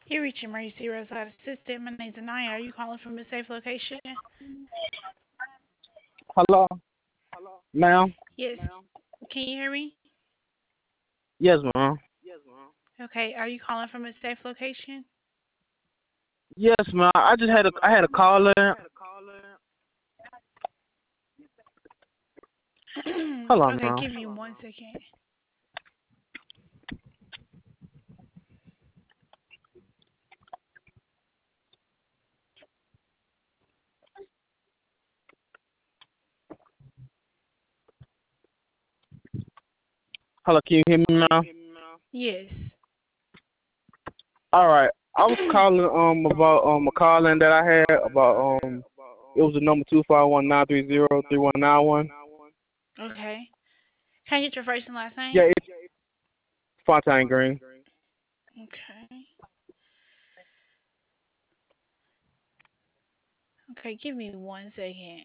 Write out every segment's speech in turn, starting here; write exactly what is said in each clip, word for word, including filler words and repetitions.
You're reaching Emergency Roadside Assistant. My name's Anaya. Are you calling from a safe location? Hello, ma'am. Yes. Can you hear me? Yes, ma'am. Okay. Are you calling from a safe location? Yes, ma'am. I just had a I had a call in. Hold on, Okay, ma'am. give me one second. Hello, can you hear me, ma'am? Yes. All right. I was calling um about um a call in that I had about um it was the number two five one nine three zero three one nine one. Okay. Can I get your first and last name? Yeah, it's Fontaine Green. Okay. Okay, give me one second.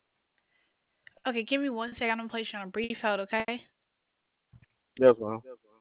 Okay, give me one second. I'm gonna place you on a brief hold, okay? Yes, ma'am.